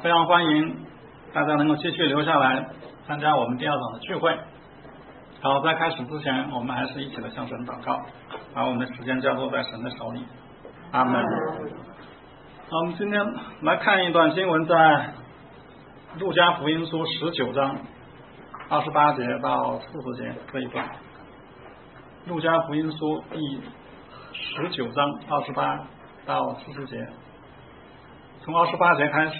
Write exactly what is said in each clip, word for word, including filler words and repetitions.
非常欢迎大家能够继续留下来参加我们第二场的聚会。好，在开始之前，我们还是一起的向神祷告，把我们的时间交托在神的手里。阿门。好，我们今天来看一段经文，在路加福音书十九章二十八节到四十节这一段。路加福音书第十九章二十八到四十节，从二十八节开始，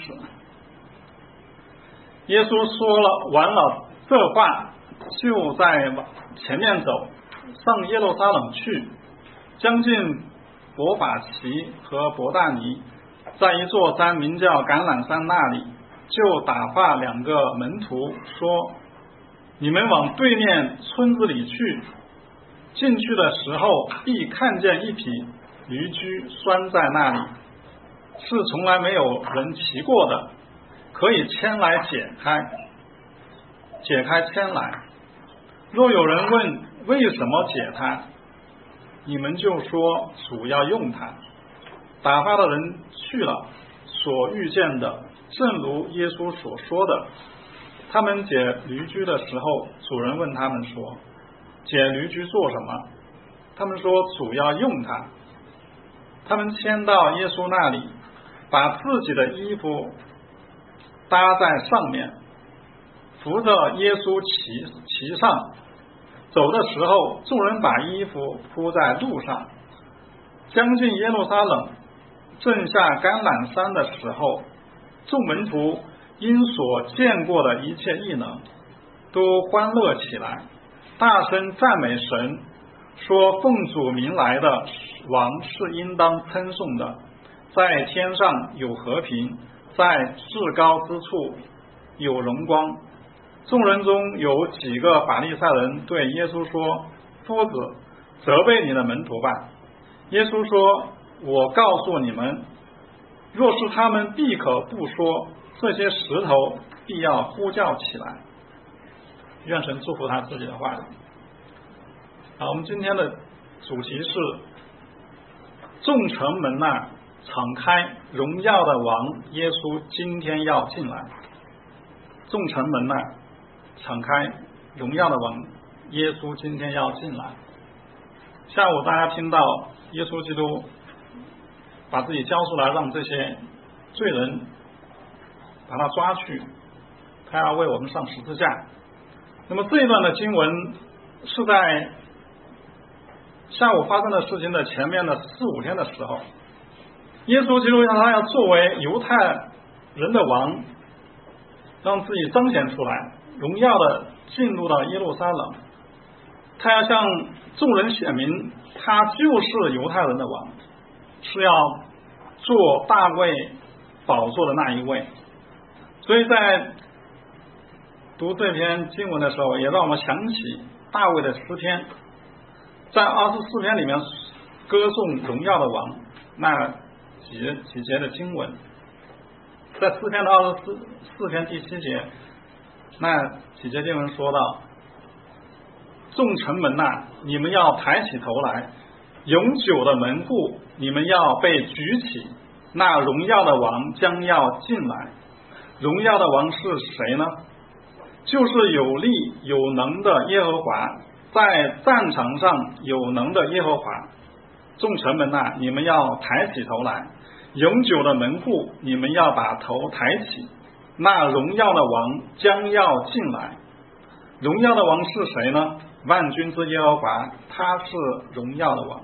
耶稣说了完了这话，就在前面走，上耶路撒冷去，将近伯法其和伯大尼，在一座山名叫橄榄山那里，就打发两个门徒说：你们往对面村子里去，进去的时候必看见一匹驴驹拴在那里，是从来没有人骑过的，可以牵来解开，解开牵来。若有人问为什么解它，你们就说主要用它。打发的人去了，所遇见的正如耶稣所说的。他们解驴驹的时候，主人问他们说：解驴驹做什么？他们说主要用它。他们牵到耶稣那里，把自己的衣服搭在上面，扶着耶稣骑骑上。走的时候，众人把衣服铺在路上。将近耶路撒冷，正下橄榄山的时候，众门徒因所见过的一切异能，都欢乐起来，大声赞美神，说奉主名来的王是应当称颂的，在天上有和平，在至高之处有荣光。众人中有几个法利赛人对耶稣说：夫子，责备你的门徒吧。耶稣说：我告诉你们，若是他们闭口不说，这些石头必要呼叫起来。愿神祝福他自己的话语。好，我们今天的主题是众城门呐，敞开，荣耀的王耶稣今天要进来。众城门呐，敞开，荣耀的王耶稣今天要进来。下午大家听到耶稣基督把自己交出来，让这些罪人把他抓去，他要为我们上十字架。那么这一段的经文是在下午发生的事情的前面的四五天的时候，耶稣基督让他要作为犹太人的王，让自己彰显出来，荣耀的进入到耶路撒冷，他要向众人显明他就是犹太人的王，是要做大卫宝座的那一位。所以在读这篇经文的时候，也让我们想起大卫的诗篇，在二十四篇里面歌颂荣耀的王那几几节的经文，在诗篇的二十四四篇第七节那几节经文说到：众城门呐，你们要抬起头来，永久的门户你们要被举起，那荣耀的王将要进来。荣耀的王是谁呢？就是有力有能的耶和华，在战场上有能的耶和华。众城门呐，你们要抬起头来，永久的门户你们要把头抬起，那荣耀的王将要进来。荣耀的王是谁呢？万军之耶和华，他是荣耀的王。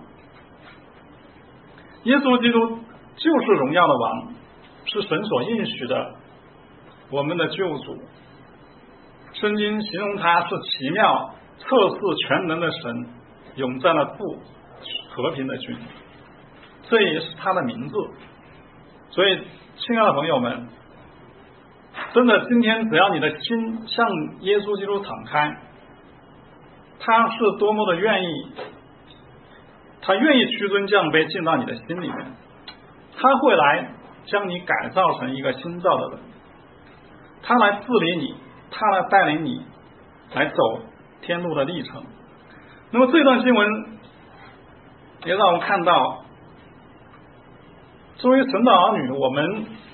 耶稣基督就是荣耀的王，是神所应许的我们的救主。圣经形容他是奇妙测试全能的神，永在的父，和平的君，这也是他的名字。所以亲爱的朋友们，真的今天只要你的心向耶稣基督敞开，他是多么的愿意，他愿意屈尊降卑进到你的心里面，他会来将你改造成一个新造的人，他来治理你，他来带领你来走天路的历程。那么这段经文也让我们看到，作为神的儿女，我们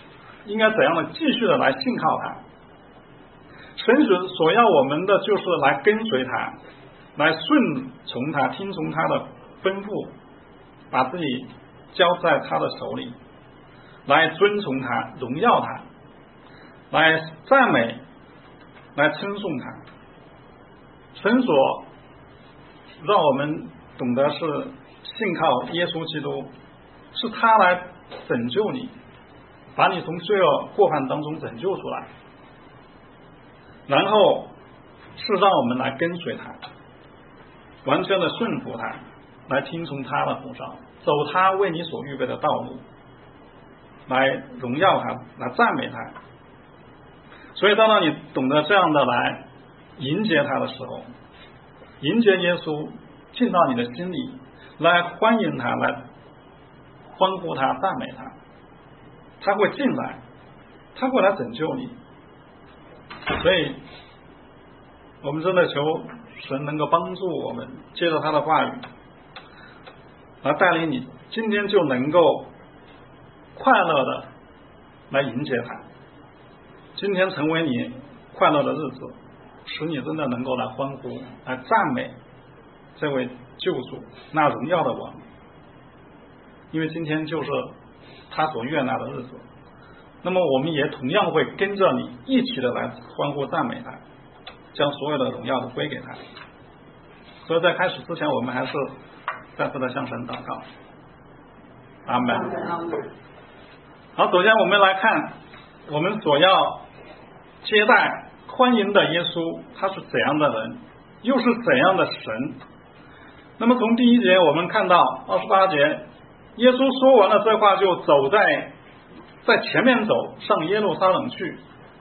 应该怎样的继续的来信靠他。神所所要我们的就是来跟随他，来顺从他，听从他的吩咐，把自己交在他的手里，来尊崇他，荣耀他，来赞美，来称颂他。神所让我们懂得是信靠耶稣基督，是他来拯救你，把你从罪恶过犯当中拯救出来，然后是让我们来跟随他，完全的顺服他，来听从他的呼召，走他为你所预备的道路，来荣耀他，来赞美他。所以当到你懂得这样的来迎接他的时候，迎接耶稣进到你的心里，来欢迎他，来欢呼他，赞美他，他会进来，他会来拯救你。所以我们真的求神能够帮助我们，借着他的话语来带领你，今天就能够快乐的来迎接他，今天成为你快乐的日子，使你真的能够来欢呼，来赞美这位救主，那荣耀的王，因为今天就是他所悦纳的日子。那么我们也同样会跟着你一起的来欢呼赞美他，将所有的荣耀都归给他。所以在开始之前，我们还是再次的向神祷告。阿们。好，首先我们来看我们所要接待欢迎的耶稣，他是怎样的人，又是怎样的神。那么从第一节我们看到二十八节，耶稣说完了这话，就走在在前面走，上耶路撒冷去。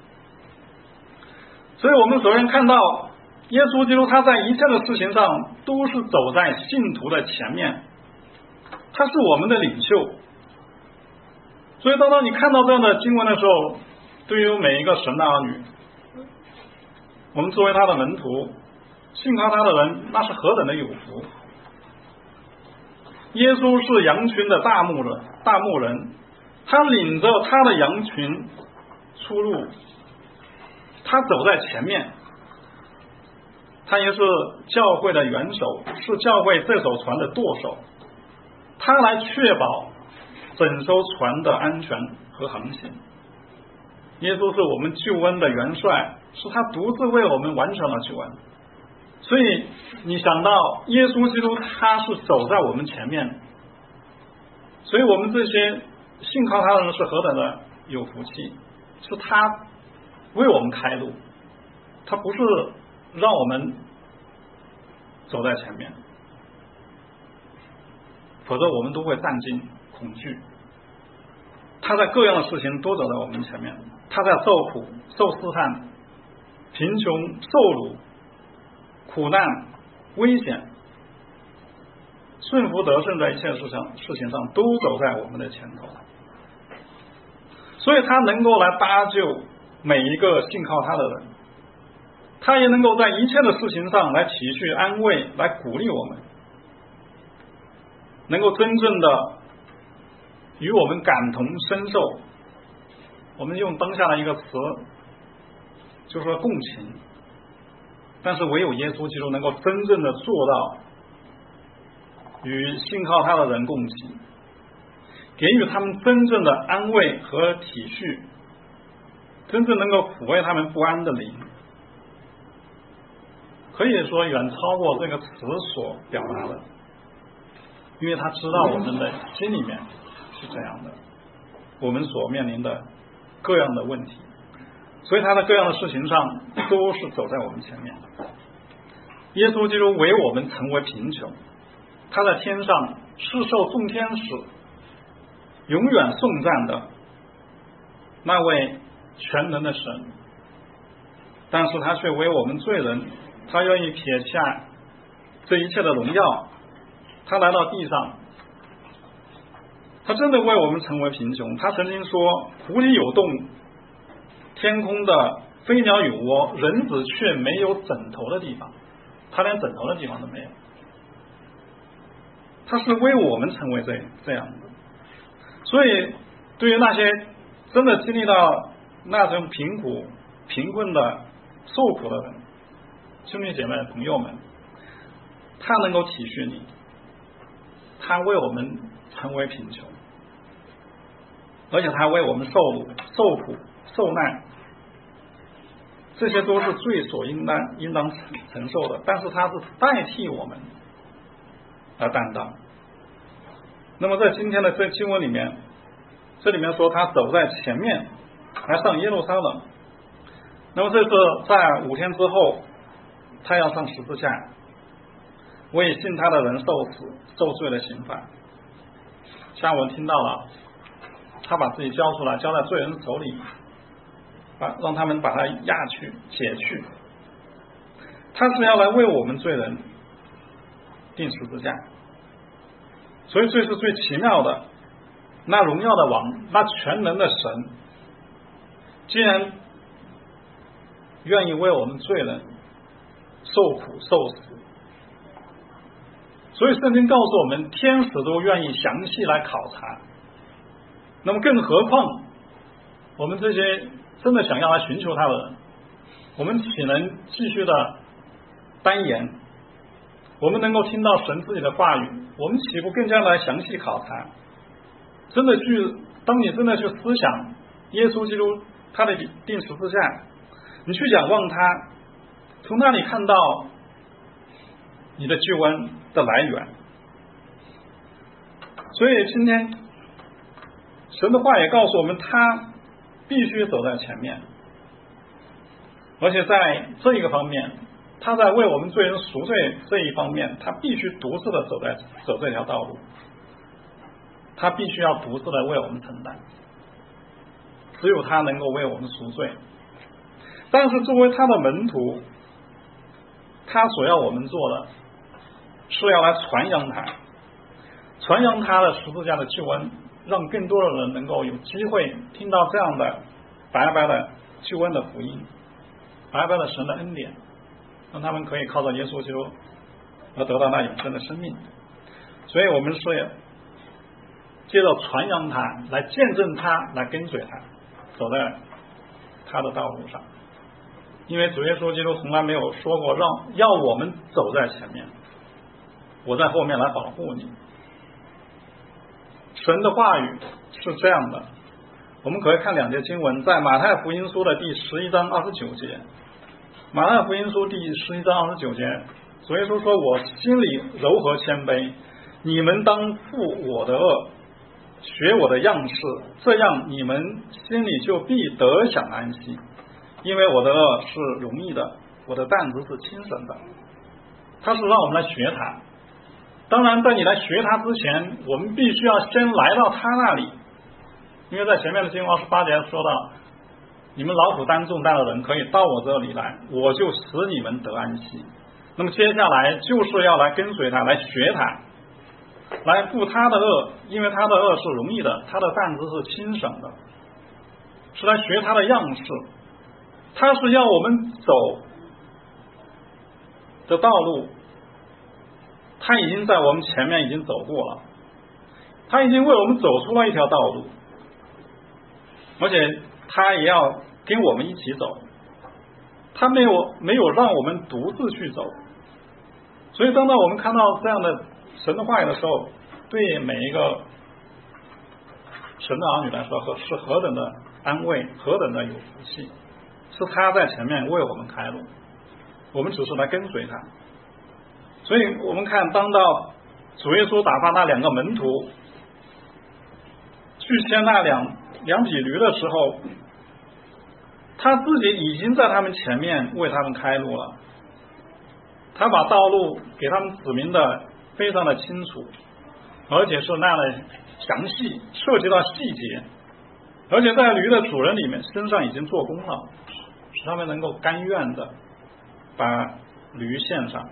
所以我们首先看到耶稣基督他在一切的事情上都是走在信徒的前面，他是我们的领袖。所以当当你看到这样的经文的时候，对于每一个神的儿女，我们作为他的门徒，信靠他的人，那是何等的有福。耶稣是羊群的大牧人，大牧人，他领着他的羊群出入，他走在前面，他也是教会的元首，是教会这艘船的舵手，他来确保整艘船的安全和航行。耶稣是我们救恩的元帅，是他独自为我们完成了救恩。所以你想到耶稣基督他是走在我们前面，所以我们这些信靠他的人是何等的有福气，是他为我们开路，他不是让我们走在前面，否则我们都会战惊恐惧。他在各样的事情都走在我们前面，他在受苦受试探、贫穷受辱、苦难危险，顺服得胜的一切事上事情上都走在我们的前头，所以他能够来搭救每一个信靠他的人，他也能够在一切的事情上来体恤安慰，来鼓励我们，能够真正的与我们感同身受。我们用当下的一个词就是说共情，但是唯有耶稣基督能够真正的做到与信靠他的人共情，给予他们真正的安慰和体恤，真正能够抚慰他们不安的灵，可以说远超过这个词所表达的，因为他知道我们的心里面是这样的，我们所面临的各样的问题，所以他在各样的事情上都是走在我们前面。耶稣基督为我们成为贫穷，他在天上是受众天使永远颂赞的那位全能的神，但是他却为我们罪人，他愿意撇下这一切的荣耀，他来到地上，他真的为我们成为贫穷。他曾经说，湖里有洞，天空的飞鸟有窝，人子却没有枕头的地方，他连枕头的地方都没有。他是为我们成为这这样的。所以对于那些真的经历到那种贫苦、贫困的、受苦的人，兄弟姐妹、朋友们，他能够体恤你，他为我们成为贫穷，而且他为我们受辱、受苦、受难，这些都是罪所应当应当承受的，但是他是代替我们而担当。那么在今天的这经文里面，这里面说他走在前面来上耶路撒冷，那么这是在五天之后他要上十字架，为信他的人受死受罪的刑罚。下文听到了，他把自己交出来，交在罪人手里，把让他们把他押去解去，他是要来为我们罪人钉十字架。所以这是最奇妙的，那荣耀的王，那全能的神，既然愿意为我们罪人受苦受死，所以圣经告诉我们，天使都愿意详细来考察，那么更何况我们这些真的想要来寻求他的人，我们岂能继续的单言？我们能够听到神自己的话语，我们岂不更加来详细考察？真的去，当你真的去思想耶稣基督他的钉十字架，你去仰望他，从那里看到你的救恩的来源。所以今天神的话也告诉我们，他必须走在前面，而且在这一个方面，他在为我们罪人赎罪这一方面，他必须独自的走在走这条道路，他必须要独自的为我们承担，只有他能够为我们赎罪。但是作为他的门徒，他所要我们做的是要来传扬他，传扬他的十字架的救恩，让更多的人能够有机会听到这样的白白的救恩的福音，白白的神的恩典，让他们可以靠着耶稣基督而得到那永生的生命。所以我们是借着传扬他，来见证他，来跟随他，走在他的道路上。因为主耶稣基督从来没有说过让要我们走在前面，我在后面来保护你。神的话语是这样的，我们可以看两节经文，在马太福音书的第十一章二十九节，马太福音书第十一章二十九节，主耶稣说，我心里柔和谦卑，你们当负我的恶，学我的样式，这样你们心里就必得享安息，因为我的恶是容易的，我的担子是轻省的。他是让我们来学他，当然在你来学他之前，我们必须要先来到他那里，因为在前面的经文二十八节说到，你们劳苦担重担的人可以到我这里来，我就使你们得安息。那么接下来就是要来跟随他，来学他，来负他的恶，因为他的恶是容易的，他的担子是轻省的，是来学他的样式。他是要我们走的道路，他已经在我们前面已经走过了，他已经为我们走出了一条道路，而且他也要跟我们一起走，他没有没有让我们独自去走。所以当到我们看到这样的神的话语的时候，对每一个神的儿女来说是何等的安慰，何等的有福气，是他在前面为我们开路，我们只是来跟随他。所以我们看，当到主耶稣打发那两个门徒去牵那两两匹驴的时候，他自己已经在他们前面为他们开路了，他把道路给他们指明的非常的清楚，而且是那样的详细，涉及到细节，而且在驴的主人里面身上已经做工了，使他们能够甘愿的把驴献上。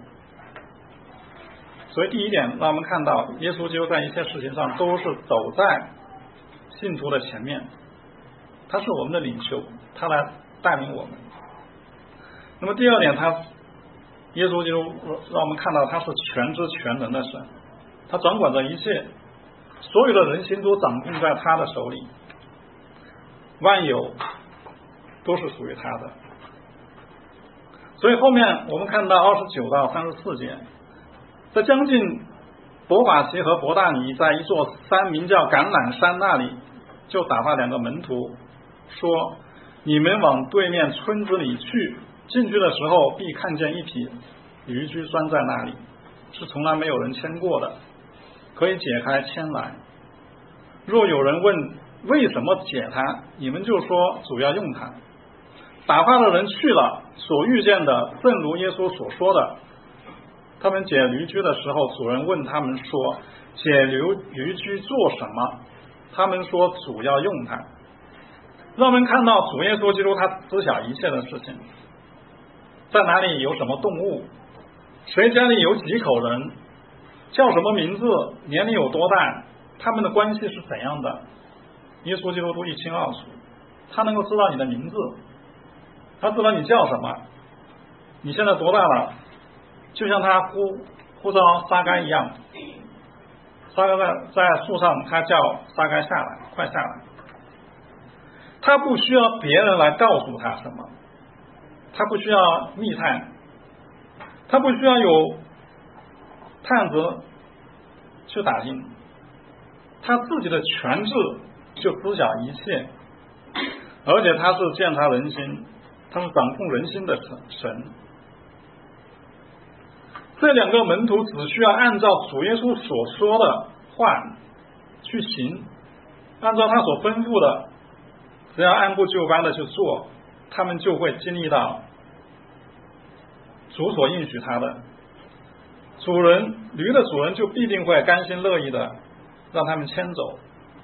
所以第一点让我们看到，耶稣基督在一切事情上都是走在信徒的前面，他是我们的领袖，他来带领我们。那么第二点，他耶稣基督让我们看到他是全知全能的神，他掌管着一切，所有的人心都掌控在他的手里。 万有都是属于他的。所以后面我们看到二十九到三十四节，在将近伯法其和伯大尼在一座山名叫橄榄山那里，就打发两个门徒说，你们往对面村子里去，进去的时候必看见一匹驴驹拴在那里，是从来没有人牵过的，可以解开牵来。若有人问为什么解它，你们就说主要用它。打发的人去了，所遇见的正如耶稣所说的。他们解驴驹的时候，主人问他们说，解驴驴驹做什么？他们说主要用它。让我们看到主耶稣基督他知晓一切的事情，在哪里有什么动物，谁家里有几口人，叫什么名字，年龄有多大，他们的关系是怎样的，耶稣基督都一清二楚。他能够知道你的名字，他知道你叫什么，你现在多大了，就像他呼呼召撒该一样，撒该在在树上，他叫撒该下来，快下来。他不需要别人来告诉他什么，他不需要密探，他不需要有探子去打听，他自己的全智就知晓一切，而且他是鉴察人心，他是掌控人心的神。这两个门徒只需要按照主耶稣所说的话去行，按照他所吩咐的，只要按部就班的去做，他们就会经历到主所应许他的。主人驴的主人就必定会甘心乐意的让他们牵走。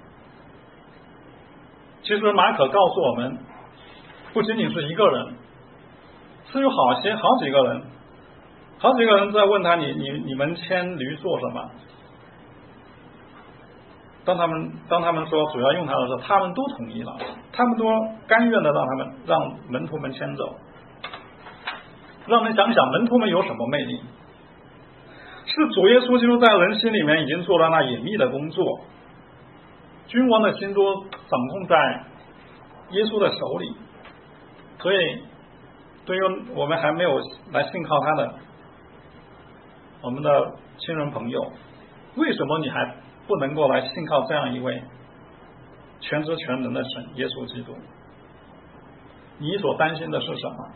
其实马可告诉我们，不仅仅是一个人，是有好些好几个人，好几个人在问他，你你你们牵驴做什么？当他们当他们说主要用它的时候，他们都同意了，他们都甘愿的让他们让门徒们牵走。让我们想想门徒们有什么魅力？是主耶稣基督在人心里面已经做了那隐秘的工作，君王的心都掌控在耶稣的手里，所以对于我们还没有来信靠他的我们的亲人朋友，为什么你还不能够来信靠这样一位全知全能的神耶稣基督？你所担心的是什么？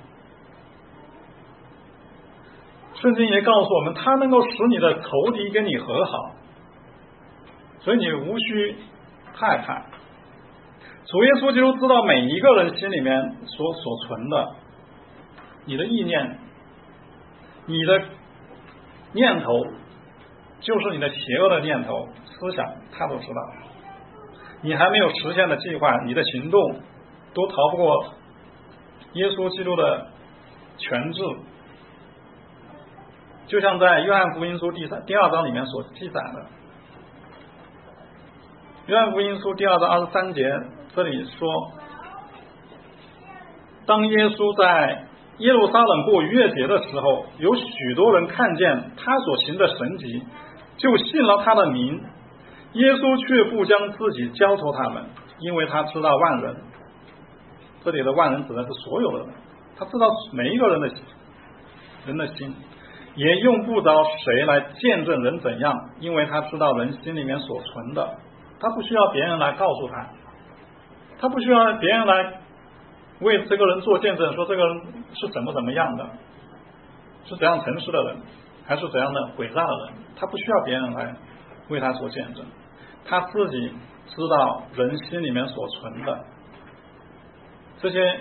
圣经也告诉我们，他能够使你的仇敌跟你和好，所以你无需害怕。主耶稣基督知道每一个人心里面所所存的，你的意念，你的念头，就是你的邪恶的念头思想，他都知道。你还没有实现的计划，你的行动都逃不过耶稣基督的权制。就像在约翰福音书第三第二章里面所记载的，约翰福音书第二章二十三节这里说，当耶稣在耶路撒冷过逾越节的时候，有许多人看见他所行的神迹，就信了他的名。耶稣却不将自己交托他们，因为他知道万人，这里的万人指的是所有的人，他知道每一个人的人的心，也用不着谁来见证人怎样，因为他知道人心里面所存的，他不需要别人来告诉他，他不需要别人来为这个人做见证，说这个人是怎么怎么样的，是怎样诚实的人，还是怎样的诡诈的人，他不需要别人来为他做见证，他自己知道人心里面所存的。这些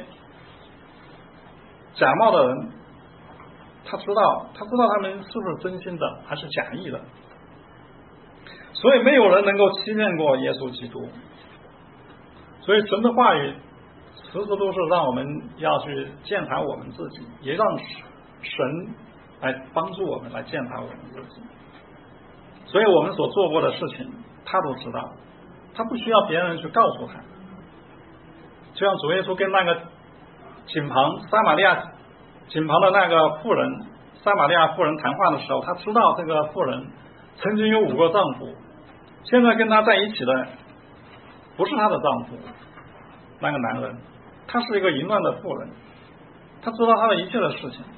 假冒的人，他知道他知道他们是不是真心的还是假意的，所以没有人能够欺骗过耶稣基督。所以神的话语时时都是让我们要去鉴察我们自己，也让神来帮助我们来鉴察我们自己。所以我们所做过的事情他都知道，他不需要别人去告诉他。就像主耶稣跟那个井旁撒玛利亚井旁的那个妇人撒玛利亚妇人谈话的时候，他知道这个妇人曾经有五个丈夫，现在跟他在一起的不是他的丈夫， 那个男人，他是一个淫乱的妇人，他知道他的一切的事情，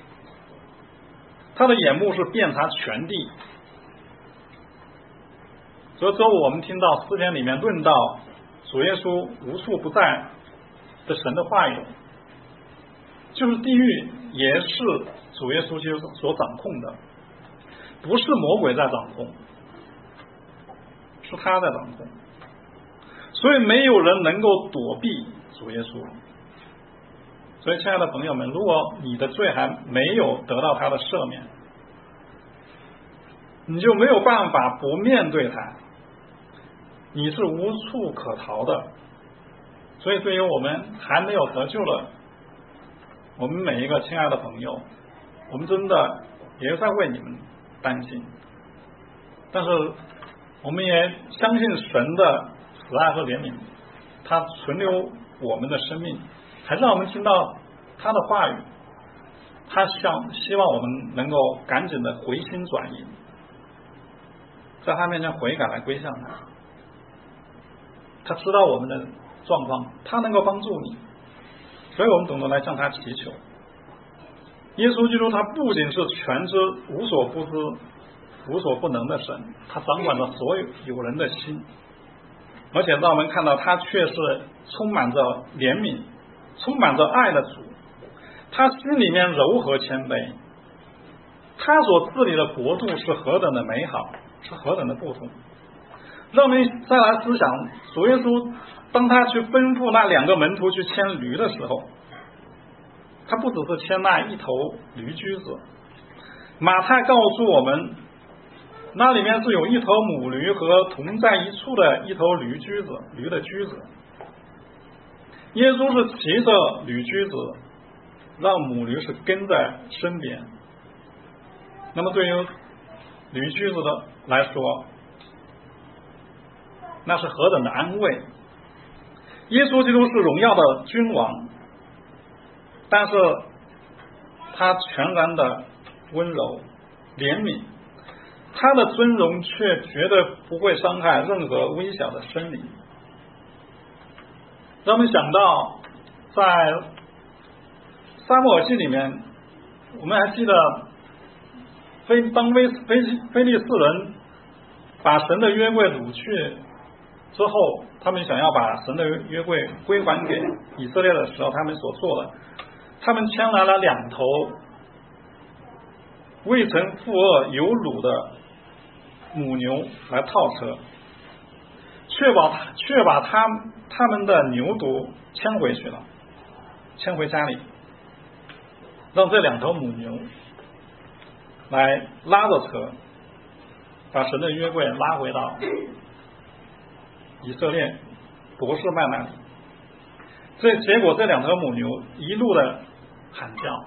他的眼目是遍察全地。所以周五我们听到诗篇里面论到主耶稣无处不在的神的话语，就是地狱也是主耶稣基督所掌控的，不是魔鬼在掌控，是他在掌控。所以没有人能够躲避主耶稣。所以亲爱的朋友们，如果你的罪还没有得到他的赦免，你就没有办法不面对他，你是无处可逃的。所以对于我们还没有得救的我们每一个亲爱的朋友，我们真的也在为你们担心，但是我们也相信神的慈爱和怜悯，他存留我们的生命，还让我们听到他的话语，他想希望我们能够赶紧的回心转意，在他面前悔改来归向他。他知道我们的状况，他能够帮助你，所以我们懂得来向他祈求。耶稣基督他不仅是全知无所不知无所不能的神，他掌管着所有有人的心，而且让我们看到他却是充满着怜悯充满着爱的主，他心里面柔和谦卑，他所治理的国度是何等的美好，是何等的不同。让我们再来思想主耶稣当他去吩咐那两个门徒去牵驴的时候，他不只是牵那一头驴驹子，马太告诉我们那里面是有一头母驴和同在一处的一头驴驹子，驴的驹子。耶稣是骑着驴驹子，让母驴是跟在身边。那么对于驴驹子的来说，那是何等的安慰。耶稣基督是荣耀的君王，但是他全然的温柔怜悯，他的尊荣却绝对不会伤害任何微小的生灵。让我们想到在撒母耳记里面，我们还记得非当非非非利士人把神的约柜掳去之后，他们想要把神的约柜归还给以色列的时候，他们所做的，他们牵来了两头未曾负恶有乳的母牛来套车，确保确把他他们的牛犊牵回去了，牵回家里，让这两头母牛来拉着车，把神的约柜拉回到以色列伯示麦那里。这结果这两头母牛一路的喊叫，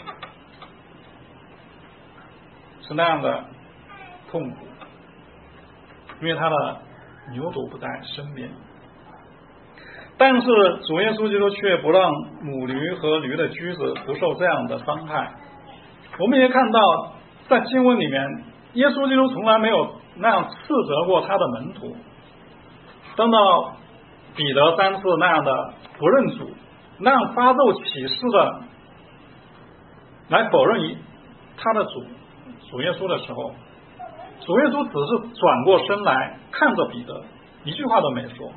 是那样的痛苦，因为他的牛犊不在身边。但是主耶稣基督却不让母驴和驴的驹子不受这样的伤害。我们也看到在经文里面，耶稣基督从来没有那样斥责过他的门徒。当到彼得三次那样的不认主，那样发咒起誓的来否认他的主主耶稣的时候，主耶稣只是转过身来看着彼得，一句话都没说。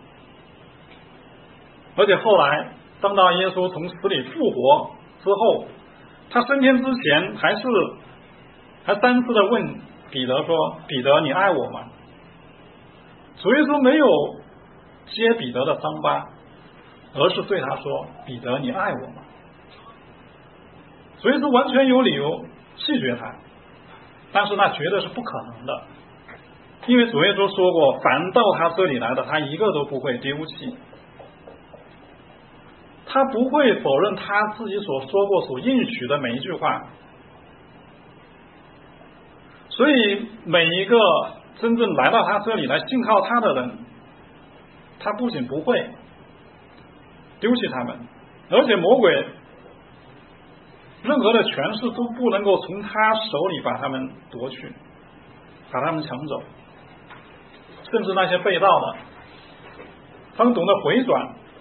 而且后来当到耶稣从死里复活之后，他升天之前还是还三次的问彼得说，彼得你爱我吗？主耶稣没有揭彼得的伤疤，而是对他说，彼得你爱我吗？主耶稣完全有理由拒绝他，但是那绝对是不可能的，因为主耶稣说过，凡到他这里来的，他一个都不会丢弃。他不会否认他自己所说过所应许的每一句话。所以每一个真正来到他这里来信靠他的人，他不仅不会丢弃他们，而且魔鬼任何的权势都不能够从他手里把他们夺去，把他们抢走。甚至那些被盗的，他们懂得回转，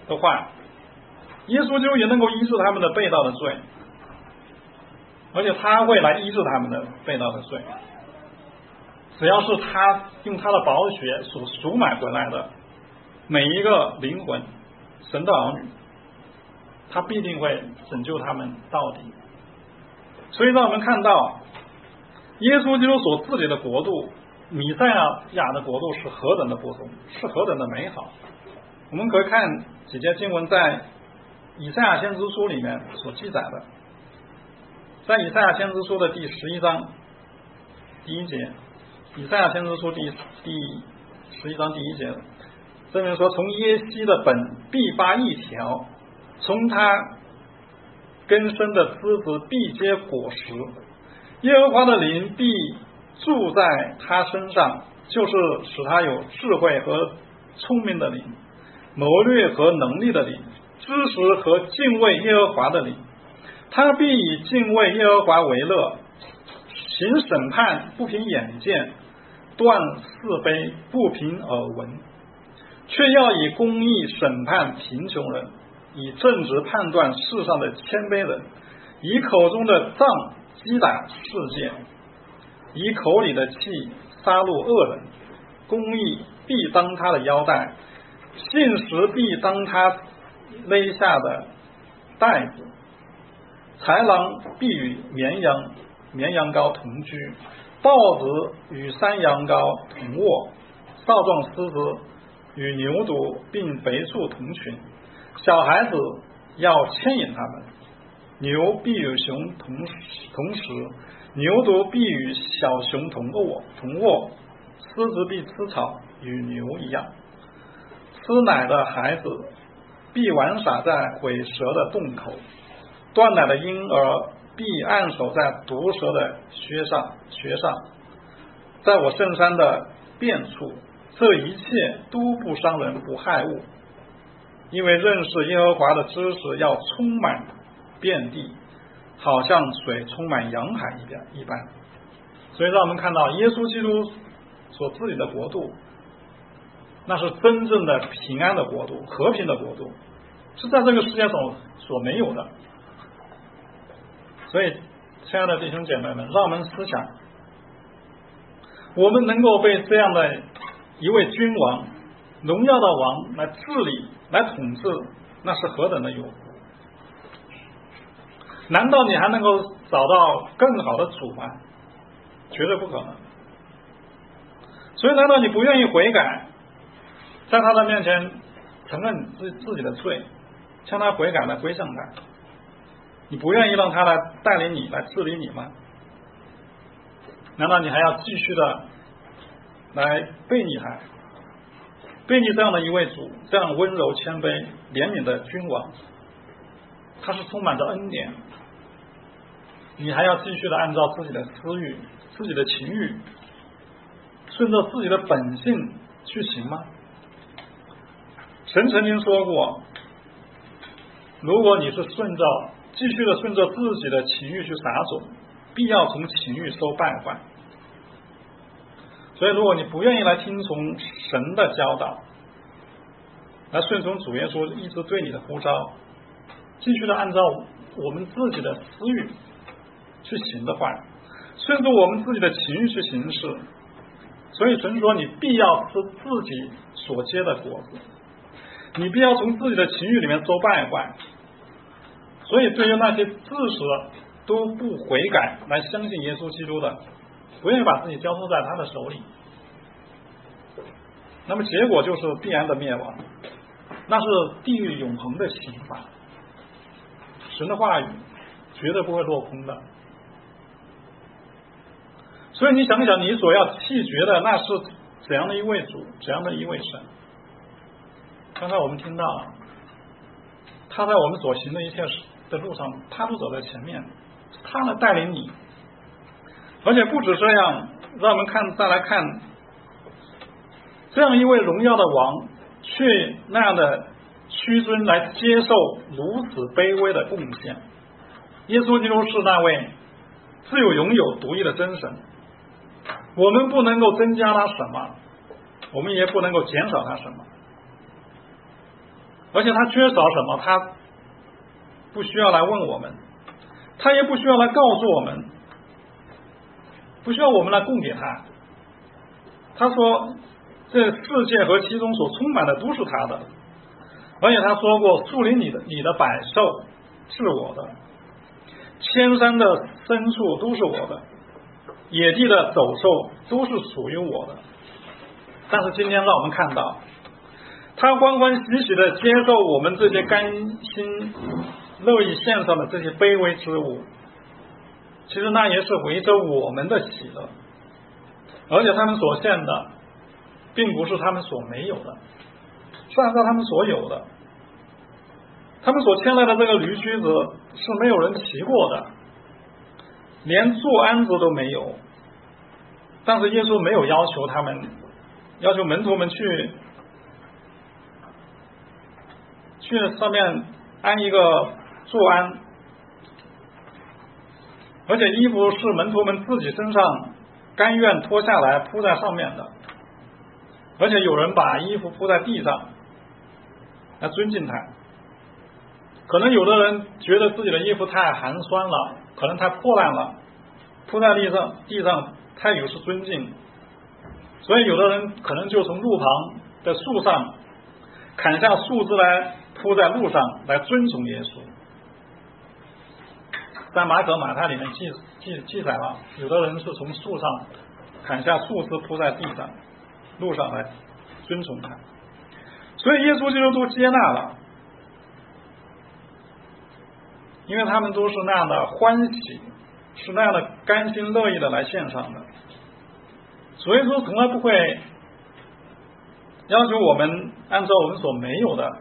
的话，耶稣就也能够医治他们的背道的罪，而且他会来医治他们的背道的罪。只要是他用他的宝血所赎买回来的每一个灵魂，神的儿女，他必定会拯救他们到底。所以让我们看到耶稣基督所治理的国度，弥赛亚的国度是何等的不同，是何等的美好。我们可以看几节经文在以赛亚先知书里面所记载的，在以赛亚先知书的第十一章第一节，以赛亚先知书第第十一章第一节，这边说，从耶西的本必发一条，从他根生的枝子必结果实，耶和华的灵必住在他身上，就是使他有智慧和聪明的灵，谋略和能力的灵，知识和敬畏耶和华的灵。他必以敬畏耶和华为乐，行审判不凭眼见，断是非不凭耳闻，却要以公义审判贫穷人，以正直判断世上的谦卑人，以口中的杖击打世界，以口里的气杀戮恶人。公义必当他的腰带，信实必当他勒下的带子。豺狼必与绵羊绵羊羔同居，豹子与山羊羔同卧，少壮狮子与牛犊并肥畜同群。小孩子要牵引他们，牛必与熊同同食，牛犊必与小熊同卧同卧，狮子必吃草，与牛一样。吃奶的孩子必玩耍在毁蛇的洞口，断奶的婴儿必按手在毒蛇的穴上穴上，在我圣山的遍处，这一切都不伤人不害物，因为认识耶和华的知识要充满遍地，好像水充满洋海一般。所以让我们看到耶稣基督所治理的国度，那是真正的平安的国度，和平的国度，是在这个世界上所没有的。所以亲爱的弟兄姐妹们，让我们思想，我们能够被这样的一位君王，荣耀的王来治理来统治，那是何等的有福。难道你还能够找到更好的主吗？绝对不可能。所以难道你不愿意悔改，在他的面前承认自自己的罪，向他悔改来归向他？你不愿意让他来带领你来治理你吗？难道你还要继续的来背逆他，背逆这样的一位主，这样温柔谦卑怜悯的君王？他是充满着恩典，你还要继续的按照自己的私欲自己的情欲，顺着自己的本性去行吗？神曾经说过，如果你是顺着继续的顺着自己的情欲去撒种，必要从情欲收败坏。所以如果你不愿意来听从神的教导，来顺从主耶稣一直对你的呼召，继续的按照我们自己的私欲去行的话，顺着我们自己的情欲去行事，所以神说你必要吃自己所结的果子，你必要从自己的情欲里面收败坏。所以对于那些自始都不悔改来相信耶稣基督的，不愿意把自己交托在他的手里，那么结果就是必然的灭亡，那是地狱永恒的刑罚。神的话语绝对不会落空的。所以你想想，你所要弃绝的那是怎样的一位主，怎样的一位神？刚才我们听到他在我们所行的一切的路上，他都走在前面，他来带领你。而且不止这样，让我们看再来看这样一位荣耀的王，却那样的屈尊来接受如此卑微的贡献。耶稣基督是那位自有永有独一的真神，我们不能够增加他什么，我们也不能够减少他什么。 而且他缺少什么，他不需要来问我们，他也不需要来告诉我们，不需要我们来供给他。他说这世界和其中所充满的都是他的，而且他说过，树林里的你的百兽是我的，千山的牲畜都是我的，野地的走兽都是属于我的。但是今天让我们看到，他欢欢喜喜的接受我们这些甘心乐意献上的这些卑微之物，其实那也是围着我们的喜乐，而且他们所献的并不是他们所没有的，是按照他们所有的。他们所牵来的这个驴驹子是没有人骑过的，连坐鞍子都没有，但是耶稣没有要求他们，要求门徒们去去上面安一个坐鞍，而且衣服是门徒们自己身上甘愿脱下来铺在上面的，而且有人把衣服铺在地上来尊敬他。可能有的人觉得自己的衣服太寒酸了，可能太破烂了，铺在地上地上太有失尊敬，所以有的人可能就从路旁的树上砍下树枝来铺在路上来尊崇耶稣。在马可马太里面记记记载了，有的人是从树上砍下树枝铺在地上路上来尊崇他，所以耶稣基督都接纳了，因为他们都是那样的欢喜，是那样的甘心乐意的来献上的。所以说从来不会要求我们按照我们所没有的，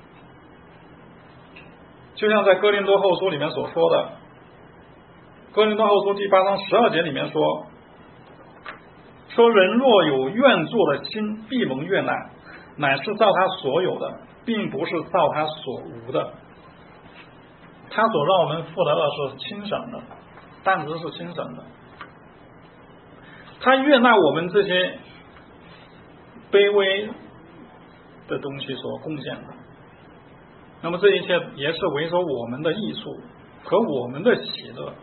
就像在哥林多后书里面所说的，哥林多后书第八章十二节里面说，说人若有愿做的心，必蒙悦纳，乃是照他所有的，并不是照他所无的。他所让我们负的恶是轻省的，担子是轻省的，他悦纳我们这些卑微的东西所贡献的，那么这一切也是为着我们的益处和我们的喜乐。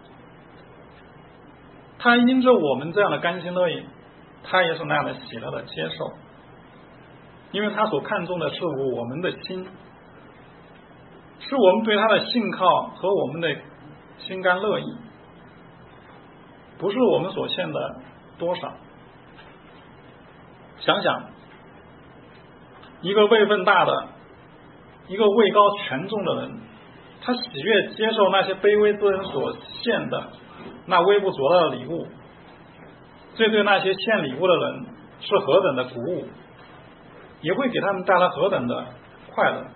他因着我们这样的甘心乐意，他也是那样的喜乐的接受，因为他所看重的是我们的心，是我们对他的信靠和我们的心甘乐意，不是我们所献的多少。想想一个位分大的，一个位高权重的人，他喜悦接受那些卑微之人所献的那微不足道的礼物，这对那些献礼物的人是何等的鼓舞，也会给他们带来何等的快乐。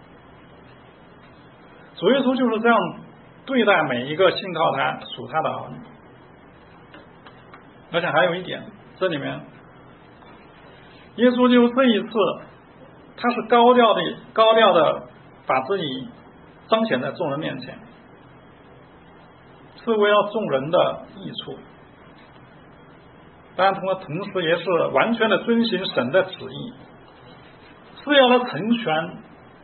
主耶稣就是这样对待每一个信靠他属他的儿女。而且还有一点，这里面耶稣就这一次他是高调的高调的把自己彰显在众人面前，是为了众人的益处，当然同同时也是完全的遵行神的旨意，是要他成全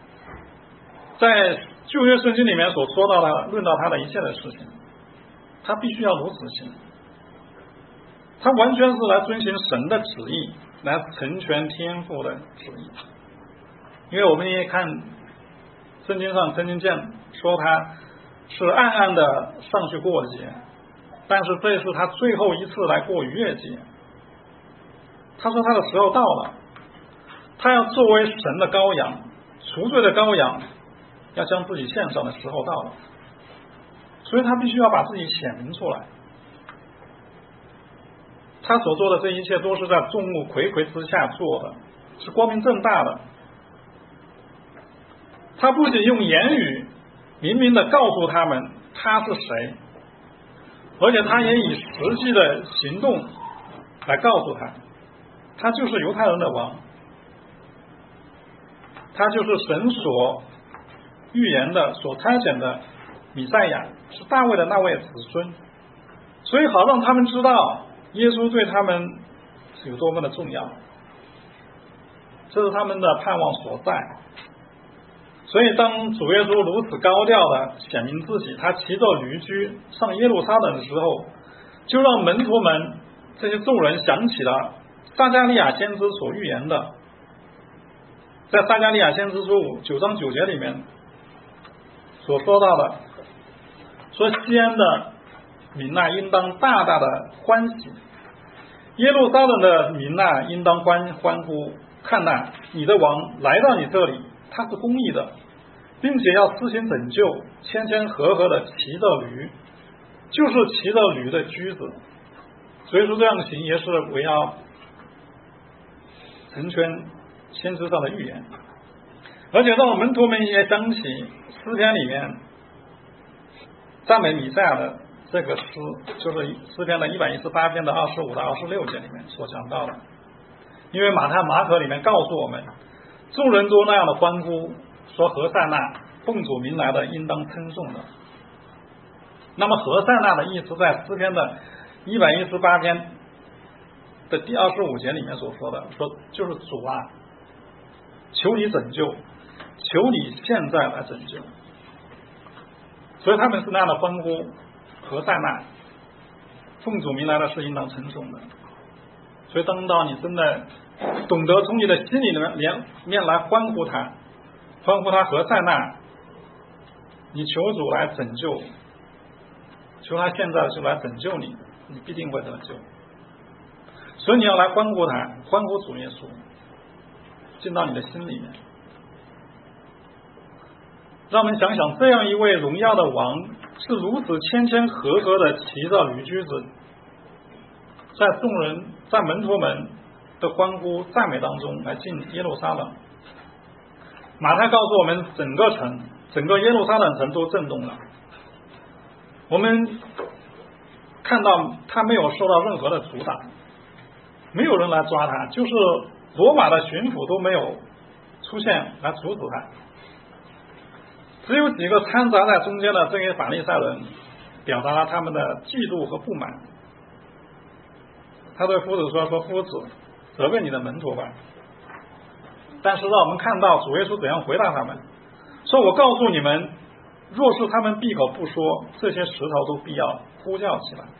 在旧约圣经里面所说到的论到他的一切的事情，他必须要如此行，他完全是来遵行神的旨意，来成全天父的旨意。因为我们也看圣经上曾经见说他是暗暗的上去过节，但是这是他最后一次来过逾越节。他说他的时候到了，他要作为神的羔羊，赎罪的羔羊，要将自己献上的时候到了，所以他必须要把自己显明出来。他所做的这一切都是在众目睽睽之下做的，是光明正大的。他不仅用言语明明的告诉他们他是谁，而且他也以实际的行动来告诉他，他就是犹太人的王，他就是神所预言的所差遣的弥赛亚，是大卫的那位子孙。所以好让他们知道耶稣对他们是有多么的重要，这是他们的盼望所在。 所以当主耶稣如此高调的显明自己，他骑着驴驹上耶路撒冷的时候，就让门徒们这些众人想起了撒迦利亚先知所预言的，在撒迦利亚先知书九章九节里面所说到的，说西安的民呐，应当大大的欢喜，耶路撒冷的民呐，应当欢欢呼，看呐，你的王来到你这里，他是公义的，并且要施行拯救，谦谦和和的骑着驴，就是骑着驴的驹子。所以说这样行也是为要成全先知上的预言。而且让门徒们也想起诗篇里面赞美弥赛亚的这个诗，就是诗篇的一百一十八篇的二十五到二十六节里面所讲到的。因为马太马可里面告诉我们，众人都那样的欢呼，说何塞那，奉主名来的应当称颂的。那么何塞那的意思在诗篇的一百一十八篇的第二十五节里面所说的，说就是主啊，求你拯救，求你现在来拯救。所以他们是那样的欢呼，何塞那，奉主名来的是应当称颂的。所以当到你真的懂得从你的心里面面来欢呼他，欢呼他何塞那，你求主来拯救，求他现在就来拯救你，你必定会得救。所以你要来欢呼他，欢呼主耶稣进到你的心里面。让我们想想，这样一位荣耀的王是如此谦谦和和的骑着驴驹子，在众人在门徒们的欢呼赞美当中来进耶路撒冷。马太告诉我们，整个城整个耶路撒冷城都震动了。我们看到他没有受到任何的阻挡，没有人来抓他，就是罗马的巡抚都没有出现来阻止他，只有几个掺杂在中间的这些法利赛人表达了他们的嫉妒和不满。他对夫子说：“说夫子，责备你的门徒吧。”但是让我们看到主耶稣怎样回答他们，说：“我告诉你们，若是他们闭口不说，这些石头都必要呼叫起来。”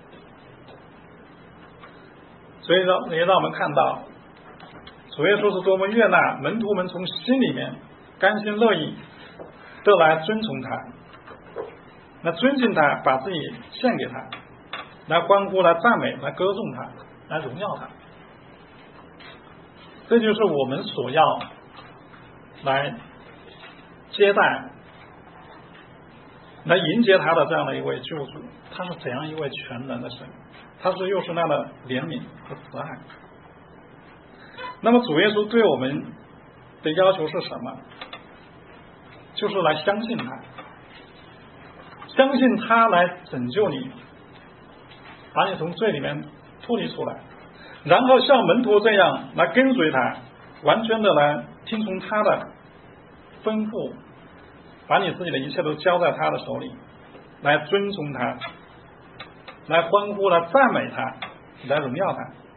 所以让也让我们看到主耶稣是多么悦纳门徒们从心里面甘心乐意的来尊崇他，来尊敬他，把自己献给他，来欢呼，来赞美，来歌颂他，来荣耀他。这就是我们所要来接待来迎接他的这样的一位救主。他是怎样一位全能的神，他是又是那样的怜悯和慈爱。那么主耶稣对我们的要求是什么？就是来相信他，相信他来拯救你，把你从罪里面脱离出来，然后像门徒这样来跟随他，完全的来听从他的吩咐，把你自己的一切都交在他的手里，来尊崇他，来欢呼，来赞美他，来荣耀他。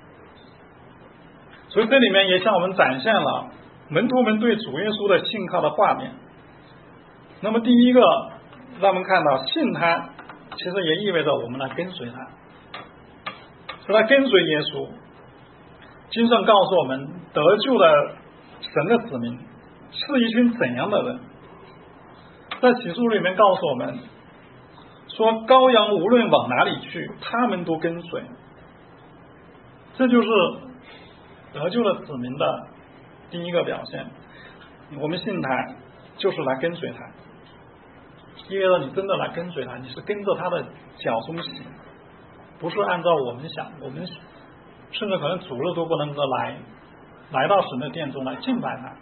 所以这里面也向我们展现了门徒们对主耶稣的信靠的画面。那么第一个让我们看到信他，其实也意味着我们来跟随他，是来跟随耶稣。经上告诉我们，得救的神的子民是一群怎样的人？在启示录里面告诉我们说，羔羊无论往哪里去，他们都跟随。这就是得救的子民的第一个表现。我们信他就是来跟随他，意味着你真的来跟随他，你是跟着他的脚中行，不是按照我们想，我们甚至可能主日都不能够来来到神的殿中来敬拜他。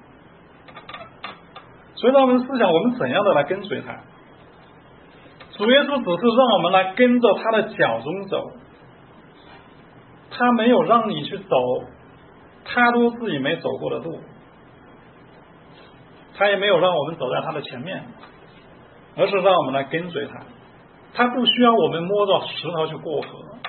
所以让我们思想，我们怎样的来跟随他？主耶稣只是让我们来跟着他的脚中走，他没有让你去走他都自己没走过的路，他也没有让我们走在他的前面，而是让我们来跟随他。他不需要我们摸着石头去过河，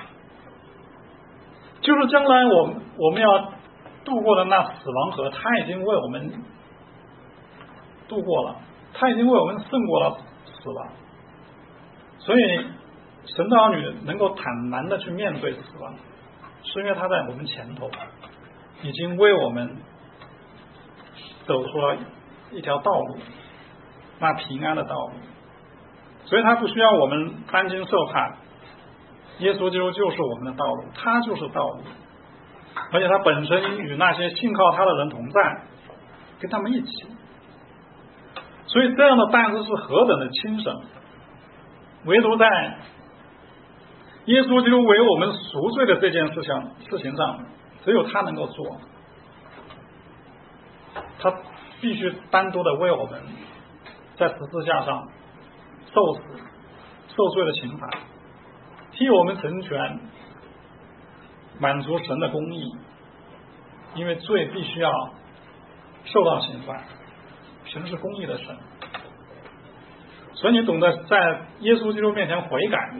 就是将来我们我们要渡过的那死亡河，他已经为我们渡过了， 他已经为我们胜过了死亡。所以神的儿女能够坦然的去面对死亡，是因为他在我们前头已经为我们走出了一条道路，那平安的道路。所以他不需要我们担惊受怕，耶稣基督就是我们的道路，他就是道路，而且他本身与那些信靠他的人同在，跟他们一起。所以这样的担子是何等的轻省，唯独在耶稣基督为我们赎罪的这件事情事情上，只有他能够做。他必须单独的为我们在十字架上受死受罪的刑罚，替我们成全，满足神的公义。因为罪必须要受到刑罚，神是公义的神。所以你懂得在耶稣基督面前悔改，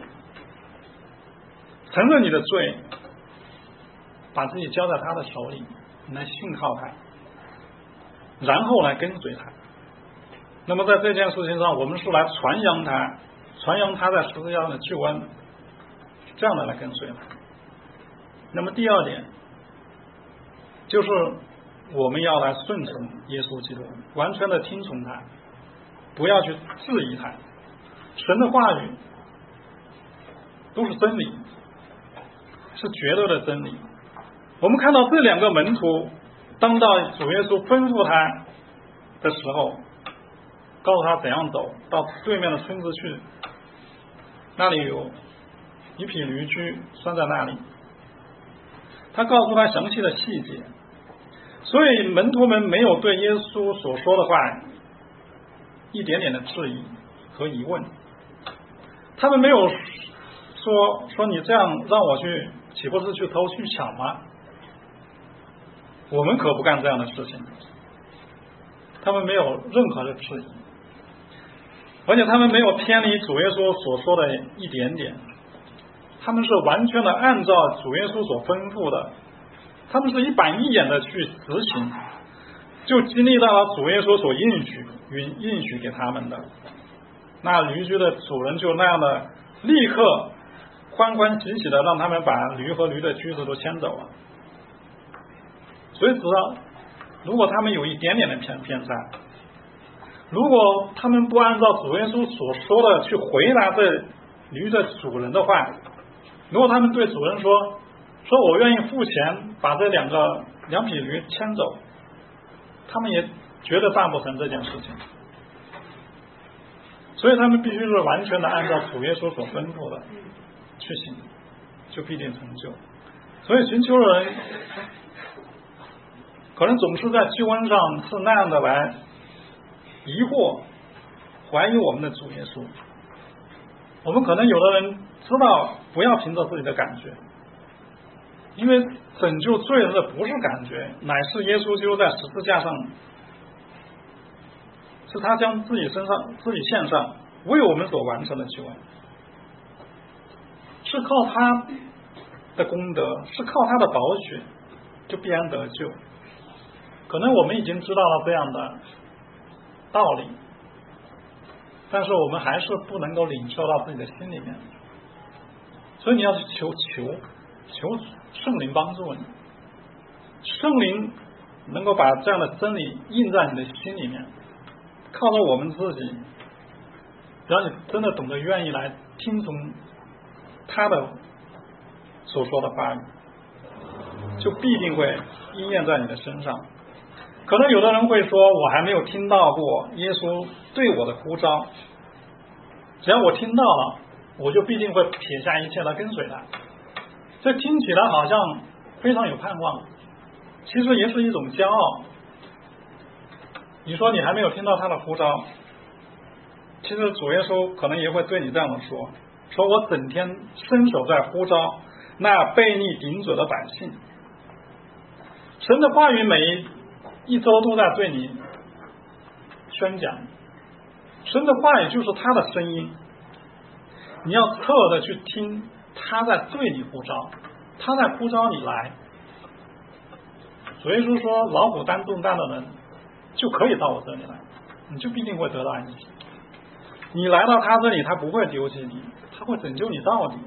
承认你的罪，把自己交在他的手里，你来信靠他，然后来跟随他。那么在这件事情上，我们是来传扬他，传扬他在十字架上的救恩，这样的来跟随他。那么第二点就是我们要来顺从耶稣基督，完全的听从他，不要去质疑他。神的话语都是真理，是绝对的真理。我们看到这两个门徒当到主耶稣吩咐他的时候，告诉他怎样走到对面的村子去，那里有一匹驴驹拴在那里，他告诉他详细的细节。所以门徒们没有对耶稣所说的话一点点的质疑和疑问，他们没有说说你这样让我去，岂不是去偷去抢吗？我们可不干这样的事情。他们没有任何的质疑，而且他们没有偏离主耶稣所说的一点点，他们是完全的按照主耶稣所吩咐的，他们是一板一眼的去执行，就经历到了主耶稣所应许允应许给他们的。那驴驹的主人就那样的立刻欢欢喜喜的让他们把驴和驴的驹子都牵走了。所以知道，如果他们有一点点的偏偏差，如果他们不按照主耶稣所说的去回答这驴的主人的话，如果他们对主人说说我愿意付钱把这两个两匹驴牵走，他们也绝对办不成这件事情。所以他们必须是完全的按照主耶稣所吩咐的去行，就必定成就。所以寻求的人可能总是在救恩上是那样的来疑惑怀疑我们的主耶稣。我们可能有的人知道不要凭着自己的感觉，因为拯救罪人的不是感觉，乃是耶稣基督在十字架上，是他将自己身上自己献上为我们所完成的救恩，是靠他的功德，是靠他的宝血就必然得救。可能我们已经知道了这样的道理，但是我们还是不能够领受到自己的心里面，所以你要去求求求圣灵帮助你，圣灵能够把这样的真理印在你的心里面，靠着我们自己，只要你真的懂得愿意来听从他的所说的话语，就必定会应验在你的身上。可能有的人会说，我还没有听到过耶稣对我的呼召，只要我听到了，我就必定会撇下一切来跟随他。这听起来好像非常有盼望，其实也是一种骄傲。你说你还没有听到他的呼召，其实主耶稣可能也会对你这样的说，说我整天伸手在呼召那悖逆顶嘴的百姓。神的话语每一周都在对你宣讲，神的话语就是他的声音，你要侧耳的去听，他在对你呼召，他在呼召你来。主耶稣说，劳苦担重担的人就可以到我这里来， 你就必定会得到安息。你来到他这里，他不会丢弃你，他会拯救你到底。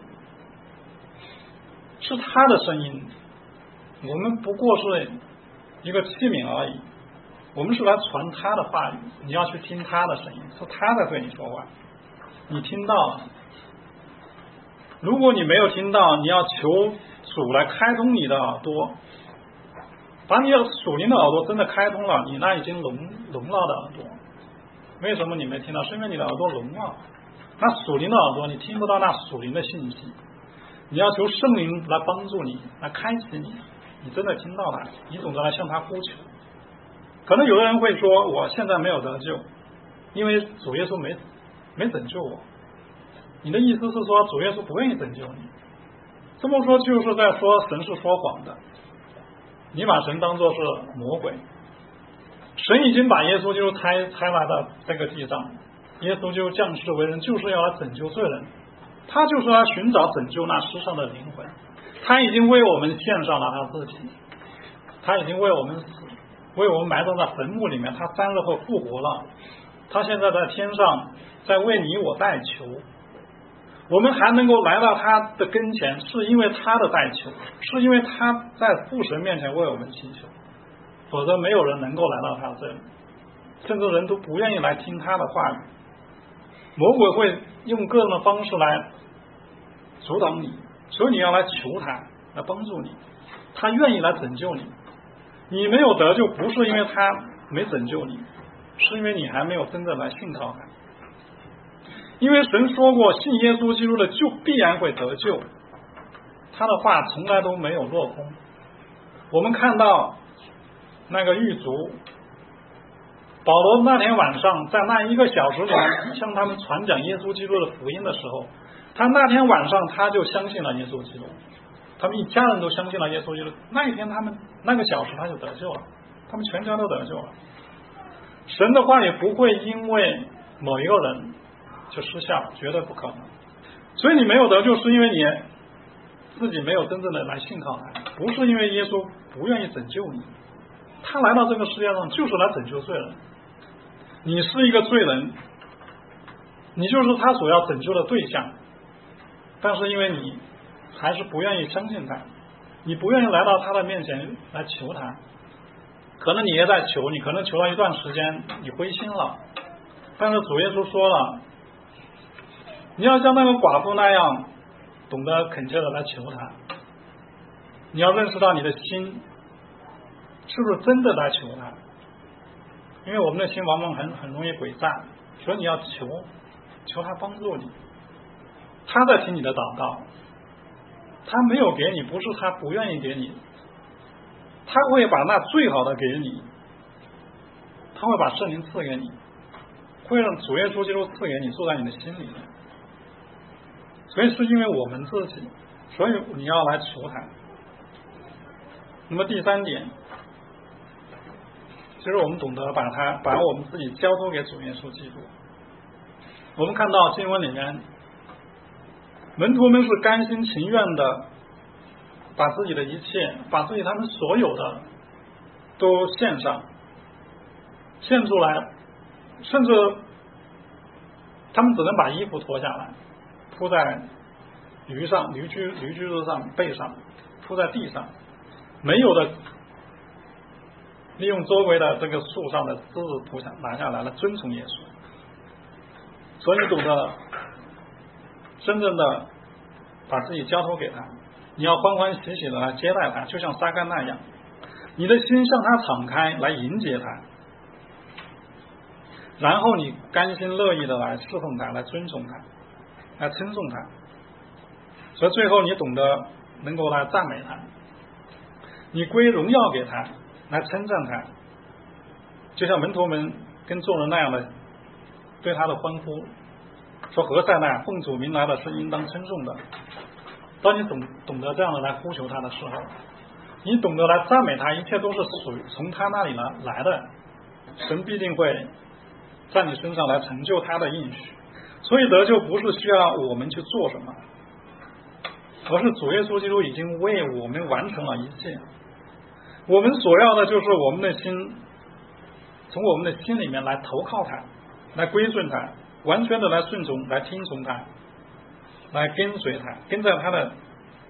是他的声音，我们不过是一个器皿而已，我们是来传他的话语，你要去听他的声音，是他在对你说话，你听到了。如果你没有听到，你要求主来开通你的耳朵，把你的属灵的耳朵真的开通了，你那已经聋聋了的耳朵。为什么你没听到？是因为你的耳朵聋了，那属灵的耳朵你听不到那属灵的信息。你要求圣灵来帮助你，来开启你，你真的听到他，你懂得来向他呼求。可能有的人会说，我现在没有得救，因为主耶稣没没拯救我。你的意思是说主耶稣不愿意拯救你？这么说就是在说神是说谎的，你把神当作是魔鬼。神已经把耶稣就差差来到这个地上，耶稣就降世为人，就是要来拯救罪人，他就是来寻找拯救那世上的灵魂。他已经为我们献上了他自己，他已经为我们死，为我们埋葬在坟墓里面，他三日后复活了，他现在在天上在为你我代求。我们还能够来到他的跟前，是因为他的代求，是因为他在父神面前为我们祈求，否则没有人能够来到他这里，甚至人都不愿意来听他的话语。魔鬼会用各种的方式来阻挡你，所以你要来求他来帮助你，他愿意来拯救你。你没有得救，不是因为他没拯救你，是因为你还没有真正来信靠他。因为神说过，信耶稣基督的就必然会得救，他的话从来都没有落空。我们看到那个狱卒保罗那天晚上在那一个小时里向他们传讲耶稣基督的福音的时候，他那天晚上他就相信了耶稣基督，他们一家人都相信了耶稣基督。那一天他们那个小时他就得救了，他们全家都得救了。神的话也不会因为某一个人就失效，绝对不可能。所以你没有得救，是因为你自己没有真正的来信靠他，不是因为耶稣不愿意拯救你。他来到这个世界上就是来拯救罪人，你是一个罪人，你就是他所要拯救的对象，但是因为你还是不愿意相信他，你不愿意来到他的面前来求他，可能你也在求，你可能求了一段时间你灰心了，但是主耶稣说了，你要像那个寡妇那样懂得恳切的来求他，你要认识到你的心是不是真的来求他，因为我们的心往往很很容易诡诈，所以你要求求他帮助你，他在听你的祷告，他没有给你，不是他不愿意给你，他会把那最好的给你，他会把圣灵赐给你，会让主耶稣基督赐给你，住在你的心里面。所以是因为我们自己，所以你要来求他。那么第三点，其实我们懂得把他把我们自己交托给主耶稣基督。我们看到经文里面，门徒们是甘心情愿的把自己的一切，把自己他们所有的都献上，献出来，甚至他们只能把衣服脱下来，铺在驴上驴驹驴驹子上背上，铺在地上，没有的利用周围的这个树上的枝子涂下拿下来了，遵从耶稣。所以你懂得真正的把自己交托给他，你要欢欢喜喜的来接待他，就像撒该那样，你的心向他敞开来迎接他，然后你甘心乐意的来侍奉他，来尊重他，来称颂他。所以最后你懂得能够来赞美他，你归荣耀给他，来称赞他，就像门徒们跟众人那样的对他的欢呼，说何塞那奉主名来的是应当称颂的。当你懂懂得这样的来呼求他的时候，你懂得来赞美他，一切都是属于从他那里来来的，神必定会在你身上来成就他的应许。所以得救不是需要我们去做什么，而是主耶稣基督已经为我们完成了一切。我们所要的就是我们的心从我们的心里面来投靠他，来归顺他，完全的来顺从，来听从他，来跟随他，跟在他的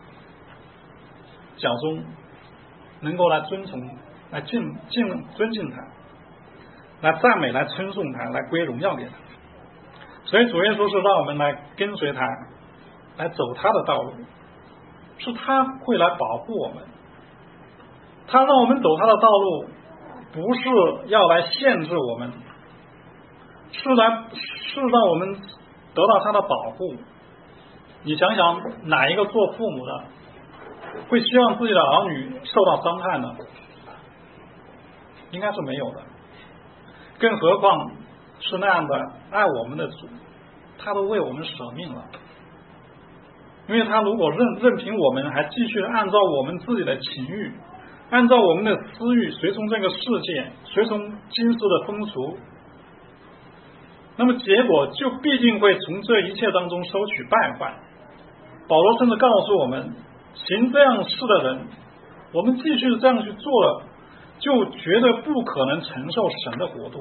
脚中，能够来遵从，来敬敬尊敬他，来赞美，来称颂他，来归荣耀给他。所以主耶稣是让我们来跟随他，来走他的道路，是他会来保护我们，他让我们走他的道路，不是要来限制我们，是来是让我们得到他的保护。你想想，哪一个做父母的会希望自己的儿女受到伤害呢？应该是没有的。更何况是那样的爱我们的主，他都为我们舍命了。因为他如果任任凭我们还继续按照我们自己的情欲，按照我们的私欲，随从这个世界，随从今世的风俗，那么结果就必定会从这一切当中收取败坏。保罗甚至告诉我们，行这样事的人，我们继续这样去做了，就绝对不可能承受神的国度。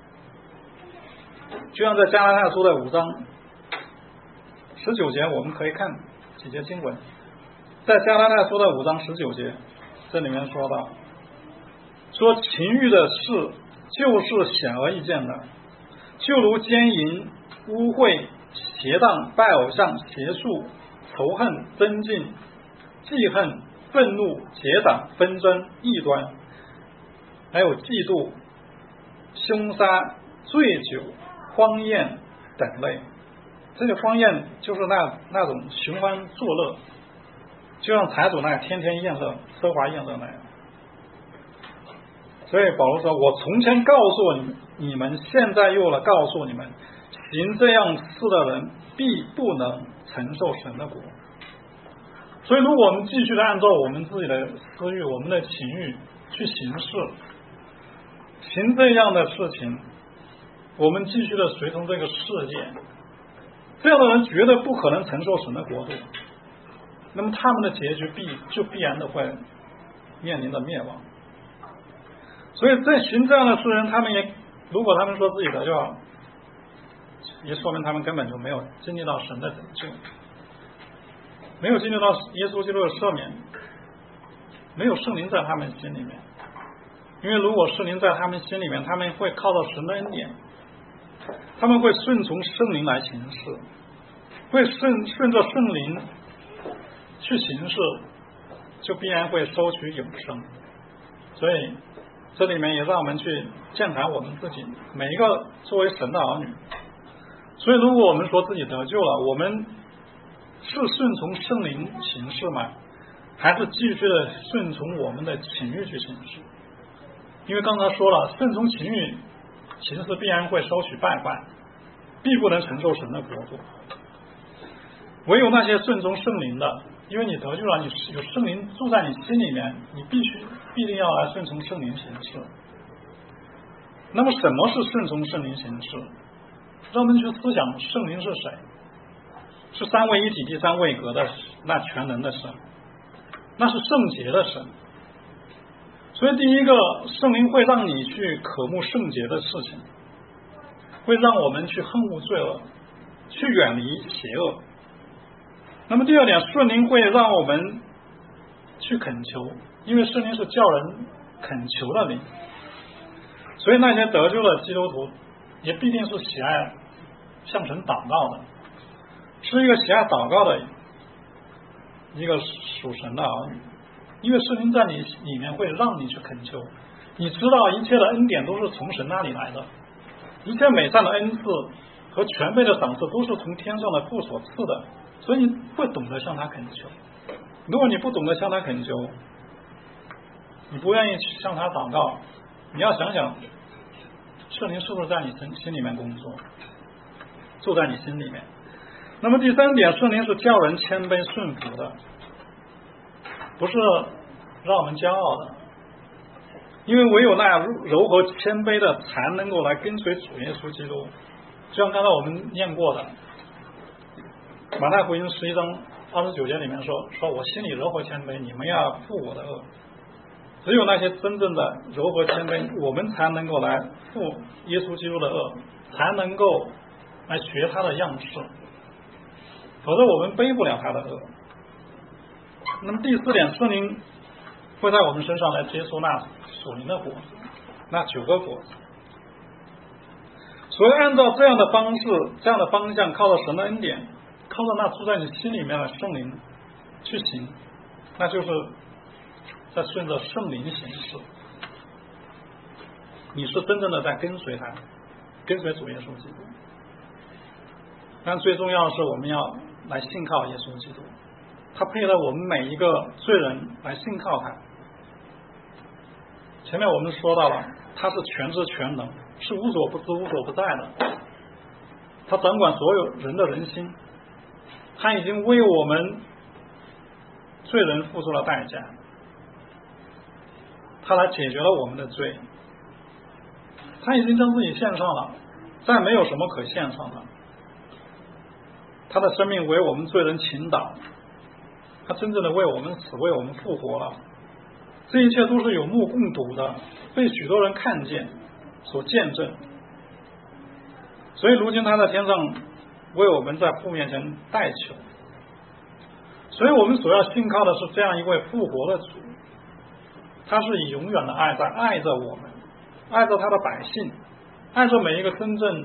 就像在加拉太书的五章十九节，我们可以看几节经文。在加拉太书的五章十九节，这里面说到，说情欲的事就是显而易见的，就如奸淫、污秽、邪荡、拜偶像、邪术、仇恨、争竞、记恨、愤怒、结党、纷争、异端，还有嫉妒、凶杀、醉酒、荒宴等类。这个荒宴就是那那种寻欢作乐，就像财主那样天天宴乐、奢华宴乐那样。所以保罗说，我从前告诉你你们，现在又来告诉你们，行这样事的人必不能承受神的国。所以如果我们继续的按照我们自己的私欲、我们的情欲去行事，行这样的事情，我们继续的随从这个世界，这样的人绝对不可能承受神的国度，那么他们的结局必就必然的会面临着灭亡。所以在行这样的事人，他们也如果他们说自己得救了，也说明他们根本就没有经历到神的拯救，没有经历到耶稣基督的赦免，没有圣灵在他们心里面。因为如果圣灵在他们心里面，他们会靠到神的恩典，他们会顺从圣灵来行事，会顺顺着圣灵去行事，就必然会收取永生。所以这里面也让我们去检查我们自己，每一个作为神的儿女。所以如果我们说自己得救了，我们是顺从圣灵行事吗？还是继续的顺从我们的情欲去行事？因为刚才说了，顺从情欲行事必然会收取败坏，必不能承受神的国度。唯有那些顺从圣灵的，因为你得救了，你有圣灵住在你心里面，你必须必定要来顺从圣灵行事。那么什么是顺从圣灵行事？让我们去思想，圣灵是谁？是三位一体第三位格的那全能的神，那是圣洁的神。所以第一个，圣灵会让你去渴慕圣洁的事情，会让我们去恨恶罪恶，去远离邪恶。那么第二点，圣灵会让我们去恳求，因为圣灵是叫人恳求的灵，所以那些得救的基督徒也必定是喜爱向神祷告的，是一个喜爱祷告的一个属神的儿女。因为圣灵在你里面会让你去恳求，你知道一切的恩典都是从神那里来的，一切美善的恩赐和全备的赏赐都是从天上的父所赐的，所以你会懂得向他恳求。如果你不懂得向他恳求，你不愿意向他祷告，你要想想圣灵是不是在你心心里面工作，住在你心里面。那么第三点，圣灵是叫人谦卑顺服的，不是让我们骄傲的，因为唯有那样柔和谦卑的才能够来跟随主耶稣基督。就像刚才我们念过的马太福音十一章二十九节里面说，说我心里柔和谦卑，你们要负我的恶。 只有那些真正的柔和谦卑，我们才能够来负耶稣基督的恶，才能够来学他的样式，否则我们背不了他的恶。那么第四点，圣灵会在我们身上来结出那属灵的果子，那九个果子。所以按照这样的方式，这样的方向，靠着神的恩典，靠着那住在你心里面的圣灵去行，那就是在顺着圣灵行事，你是真正的在跟随他，跟随主耶稣基督。但最重要的是，我们要来信靠耶稣基督，他配了我们每一个罪人来信靠他。前面我们说到了，他是全知全能，是无所不知无所不在的，他掌管所有人的人心，他已经为我们罪人付出了代价，他来解决了我们的罪，他已经将自己献上了，再没有什么可献上的。他的生命为我们罪人倾倒，他真正的为我们死，为我们复活了。这一切都是有目共睹的，被许多人看见，所见证。所以如今他在天上为我们在父面前代求。所以我们所要信靠的是这样一位复活的主，他是以永远的爱在爱着我们，爱着他的百姓，爱着每一个真正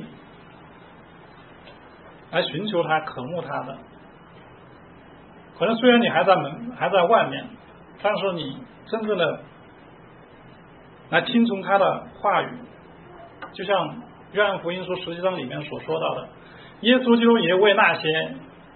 来寻求他渴慕他的。可能虽然你还在门还在外面，但是你真正的来听从他的话语，就像约翰福音书十七章里面所说到的，耶稣基督也为那些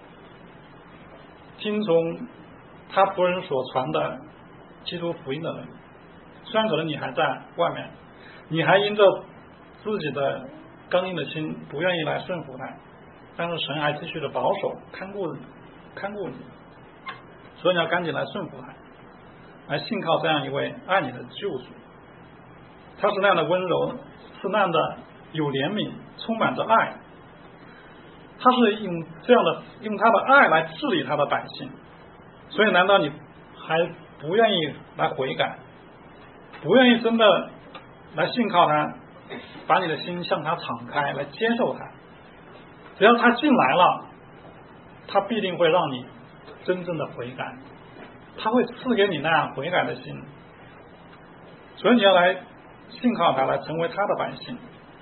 听从他仆人所传的基督福音的人，虽然可能你还在外面，你还因着自己的刚硬的心不愿意来顺服他，但是神还继续的保守看顾看顾你，所以你要赶紧来顺服他，来信靠这样一位爱你的救主。他是那样的温柔，是那样的有怜悯，充满着爱，他是用这样的用他的爱来治理他的百姓。所以难道你还不愿意来悔改，不愿意真的来信靠他，把你的心向他敞开来接受他？只要他进来了，他必定会让你真正的悔改，他会赐给你那样悔改的心。所以你要来信靠他，来成为他的百姓。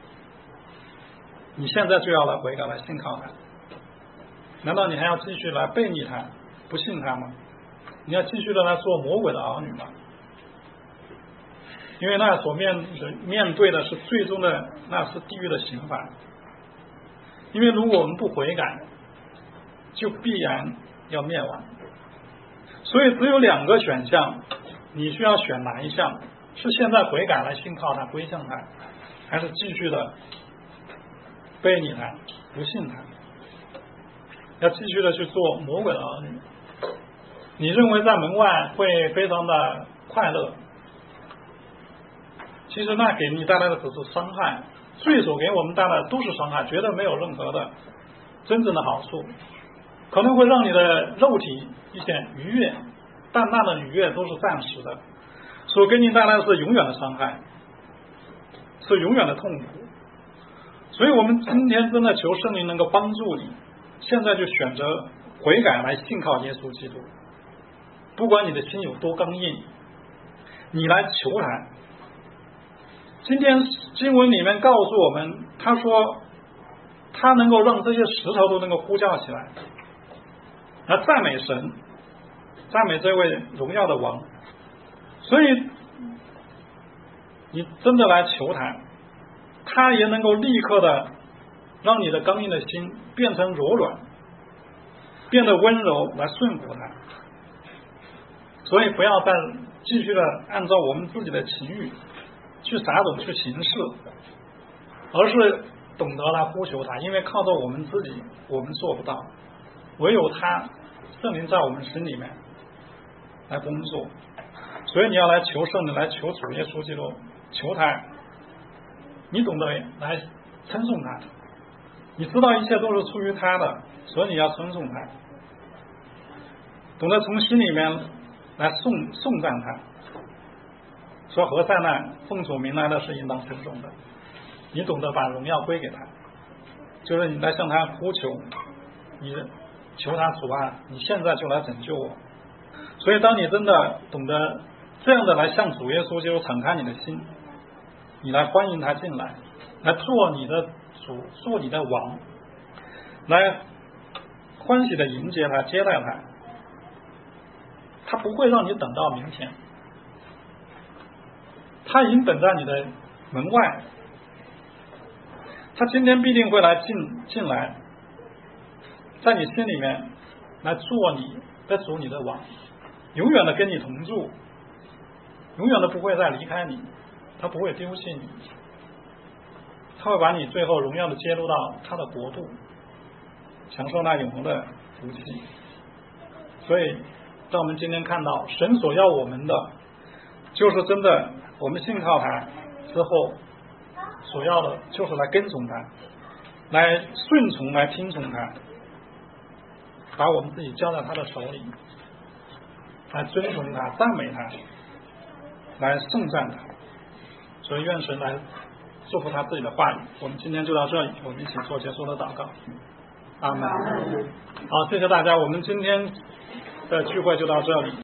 你现在就要来悔改，来信靠他。难道你还要继续来背逆他，不信他吗？你要继续的来做魔鬼的儿女吗？因为那所面面对的是最终的，那是地狱的刑罚。因为如果我们不悔改，就必然要灭亡。所以只有两个选项，你需要选哪一项？是现在悔改来信靠他，归向他，还是继续的背逆他，不信他？要继续的去做魔鬼的儿女。你认为在门外会非常的快乐，其实那给你带来的只是伤害，罪所给我们带来的都是伤害，绝对没有任何的真正的好处。可能会让你的肉体一些愉悦，但那的愉悦都是暂时的，所给你带来的是永远的伤害，是永远的痛苦。所以我们今天真的求圣灵能够帮助你，现在就选择悔改来信靠耶稣基督。不管你的心有多刚硬，你来求他。今天经文里面告诉我们，他说他能够让这些石头都能够呼叫起来，来赞美神，赞美这位荣耀的王。所以你真的来求他，他也能够立刻的让你的刚硬的心变成柔软，变得温柔，来顺服他。所以不要再继续的按照我们自己的情欲去撒种去行事，而是懂得来呼求他。因为靠着我们自己我们做不到，唯有他圣灵在我们心里面来工作。所以你要来求圣灵，来求主耶稣基督，求他，你懂得来称颂他，你知道一切都是出于他的，所以你要称颂他，懂得从心里面来颂颂赞他。 说何塞呢，奉主名来的是应当尊重的，你懂得把荣耀归给他，就是你来向他呼求，你求他主啊，你现在就来拯救我。所以当你真的懂得这样的来向主耶稣基督敞开你的心，你来欢迎他进来，来做你的主，做你的王，来欢喜的迎接他，接待他，他不会让你等到明天，他已经等在你的门外，他今天必定会来进进来，在你心里面来做你的主，你的王，永远的跟你同住，永远的不会再离开你，他不会丢弃你，他会把你最后荣耀的接入到他的国度，享受那永恒的福气。所以当我们今天看到神所要我们的，就是真的我们信靠他之后所要的就是来跟从他，来顺从，来听从他，把我们自己交在他的手里，来尊崇他，赞美他，来颂赞他。所以愿神来祝福他自己的话语。我们今天就到这里，我们一起做结束的祷告。阿们。好，谢谢大家，我们今天的聚会就到这里。